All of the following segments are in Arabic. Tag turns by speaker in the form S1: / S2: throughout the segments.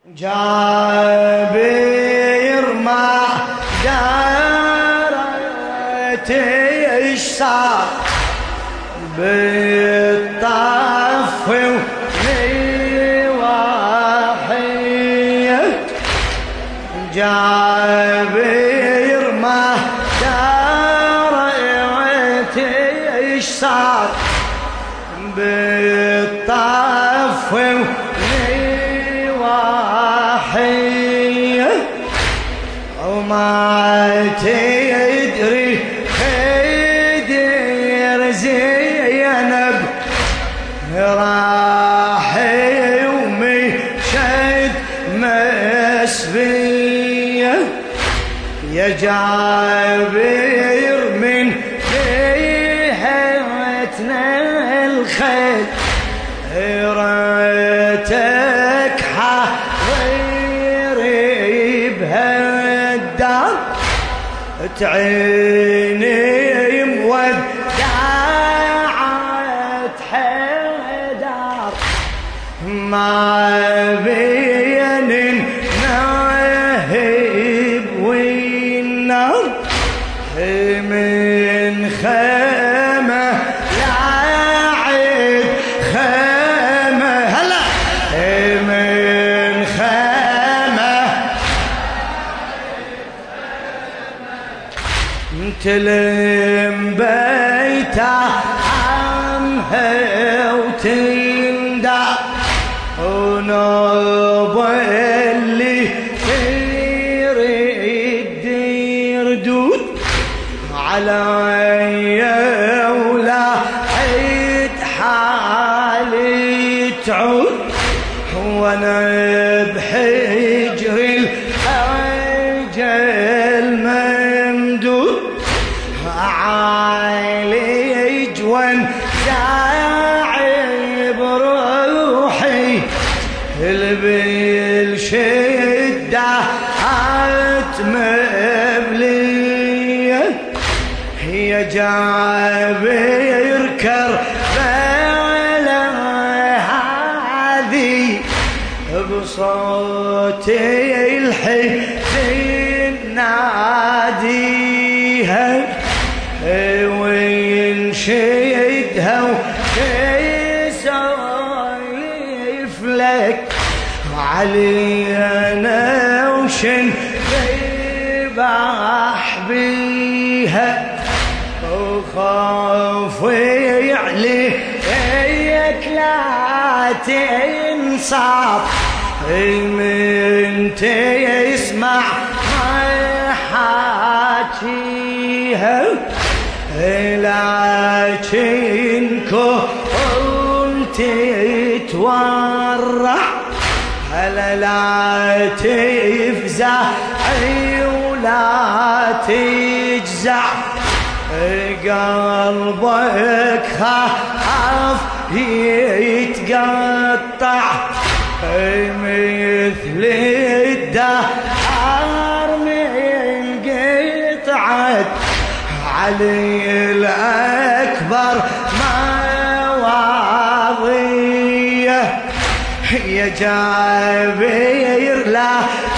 S1: جابر ما دارت ايش صار بالطف ولواحية. جابر ما دارت ايش صار بالطف وما تدري خدر زينب راح ومشت مسبية. يا جابر من ريحتنا الخيل ريتك حضري بهالدار تعيني مودعت حيدر ما بين النهب والنار من خيمة لعيد خيمة هلا من خيمة تلم بيتها عمها وتندع ونوب اللي يريد يردود علي ولا عيد حالي تعود وانا بحجر الأجل ممدود عالج وانزاعي بروحي بالشدة مبلية. يا جابر كربلاء هذه بصوتي الحزين ناديها وينشدها ويسايف لك علينا وشن ذبح بيها وخافي عليك لا تنصاب من تسمع ما حاكيها لكن كنت تتورع هلا لا تفزعي ولا تجزع قلبك خاف يتقطع مثل الدهر من قطعت علي الأكبر مواضية. يا جابر لا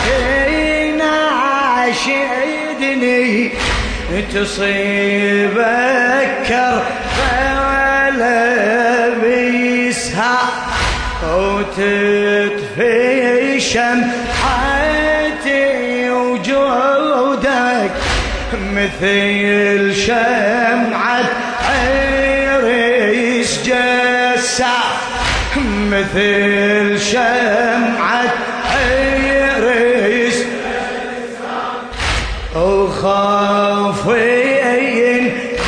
S1: ناشدني تصيبك كربلاء بيسها وتطفي شمعتي وجودك مثل شمعة عريس جسا مثل شمعة عريس وخافين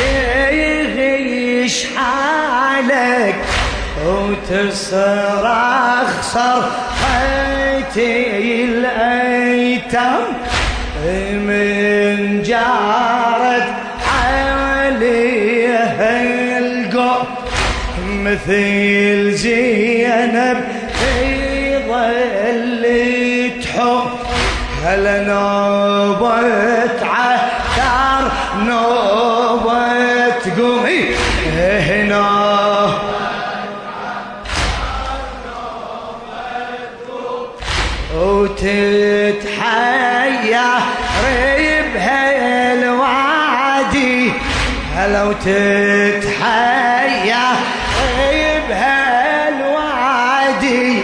S1: يغيش حالك وتصرخ صرختي الأيتام من جارت عليها القوم مثل زينب في ظل تحب هلا نوبة عثار نوبة قومي هنا وتتحير بهالوادي هلا وتتحير بهالوادي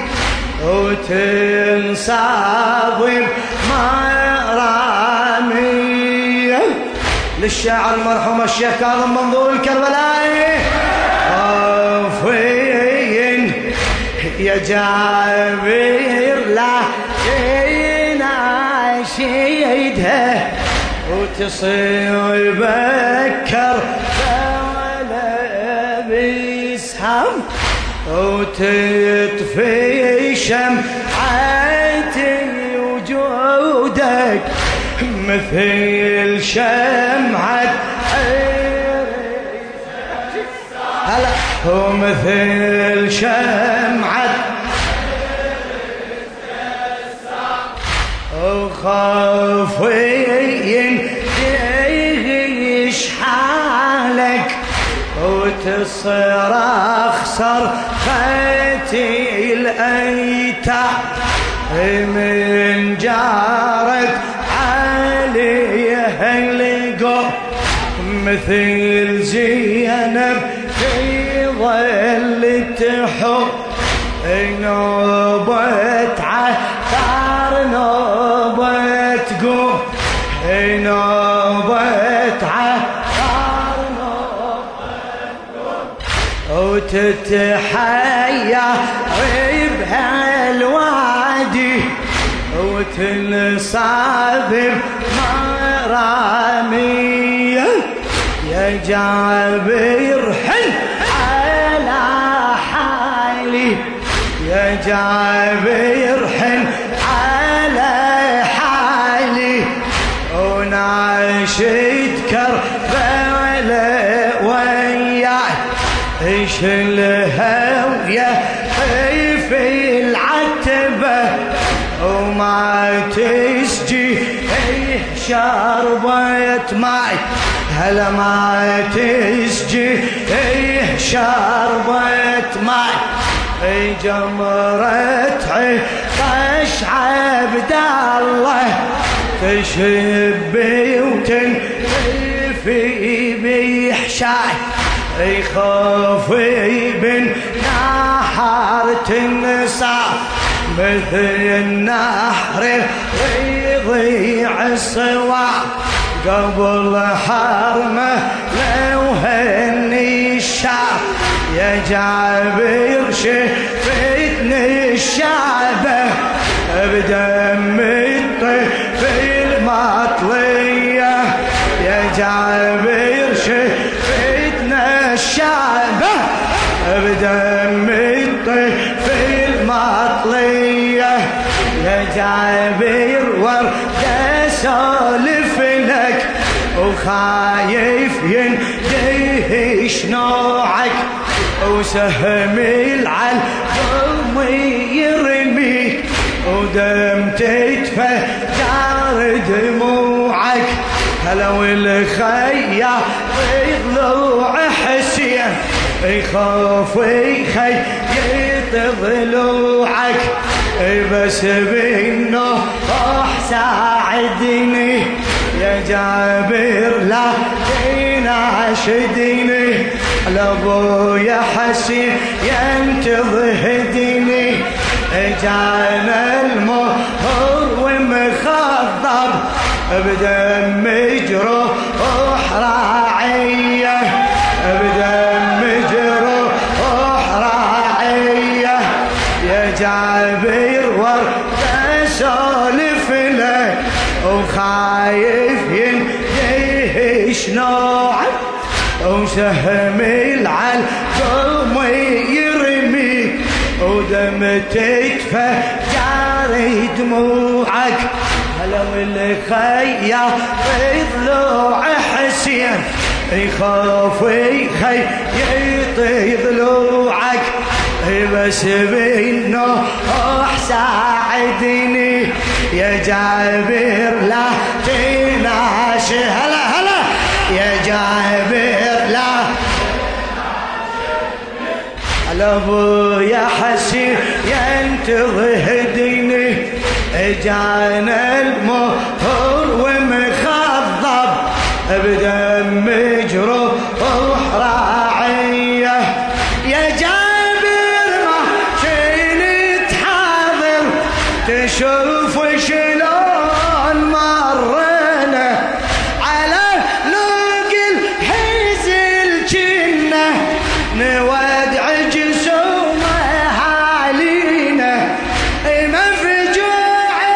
S1: وتنصاب مرامي. للشاعر المرحوم الشيخ كاظم منظور الكربلائي خافين يا جابر لا تناشيدها وتصير بكر ولا بيسهم وتطفي شمعة وجودك مثل شمعة هلا ومثل شمعة وخافين يغيش حالك وتصرخ صرختي الأيتام من جارت عليها اللقو مثل زينب في ظل تحب نوبة عثار نوبة قوم نوبة عثار نوبة قوم وتتحير بهالوادي وتنصاب مرامي يا جابر حن على حالي يا جابر حن على حالي ونعشت كربلاء وياي ايش الهوية في العتبة وما تسجي شربت معي هلا ما تسجي شربت معي جمرة عطش عبد الله تشبي وتنفي بيحشاي خافي بن نحر تنسى مثل النحر ويضيع الصواع قبل حرمه لو هني الشعب يا جابر شفتني الشعبه بدم الطفل مطليه يا جابر شفتنا الشعبه بدم الطفل مطليه يا جابر ورد اسولف لك وخايف يندهش نوعك وسهم العلم يرميك ودم تتفجر دموعك هلا والخيا ضلوع حسين يخاف يخيط ضلوعك بس بالنوح ساعدني يا جابر لا تناشدني لابويا حسين ينتظهدني جانا المهر ومخضب بدم جروح راعيه بدم جروح راعيه يا جابر ورد اسولف لك وخايف يندهش نوعك وسهم العلم يرميك ودم تتفجر دموعك هلا والخيا ضلوع حسين يخاف يخيط ضلوعك بس بالنوح ساعدني يا جابر لا تناش هلا هلا يا جابر لا هلا ابويا حسين ينتظهدني جانا المطر ومخضب بدم مجروح راعيه يا جابر ما شلت حاضر تشوف شلون مرنا على لوق الحزل جنة نودع جسومه علينا مفجوع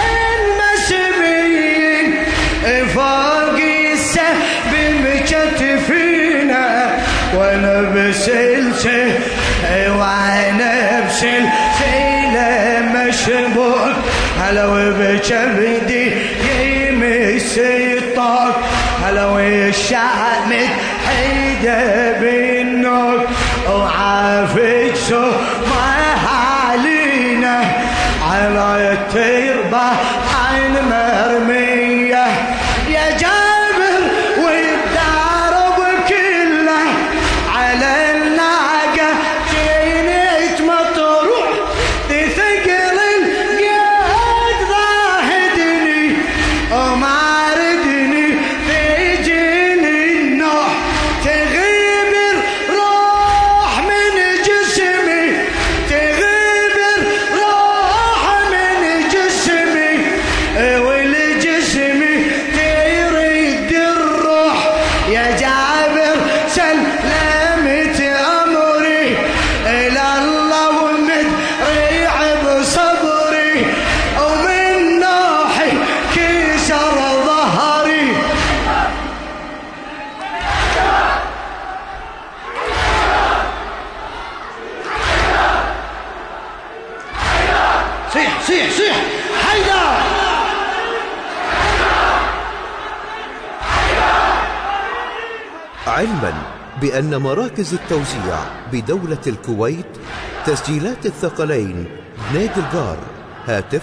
S1: مسبيين فوق السحب مكتفينا وانا بسلسل وانا بسلسلة مشبوك هلا وبكبدي يمس الطاق هلا والشعب حيدة بالنوك وعافك ما علينا على التربة عين مرمية يا جابر والدار كله على الناقة جينيت مطروح تثقل القياد ضاهدني وما ردني تجيني النوح تغيب الروح من جسمي تغيب الروح من جسمي والجسمي تريد الروح يا جابر سلمت أمري إلى الله ومدريع بصبري ومن نوحي كسر ظهري صيح صيح صيح حيدر
S2: علما بأن مراكز التوزيع بدولة الكويت تسجيلات الثقلين بنيد الجار هاتف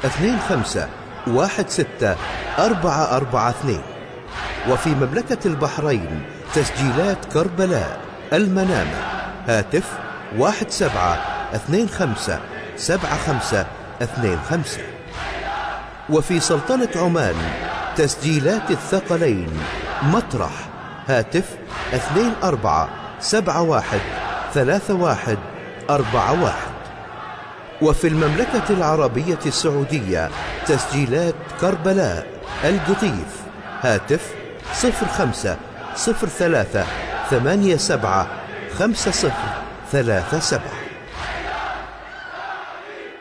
S2: 25164442 وفي مملكة البحرين تسجيلات كربلاء المنامة هاتف 17257525 وفي سلطنة عمان تسجيلات الثقلين مطرح هاتف 24713141 وفي المملكة العربية السعودية تسجيلات كربلاء القطيف هاتف 0503875037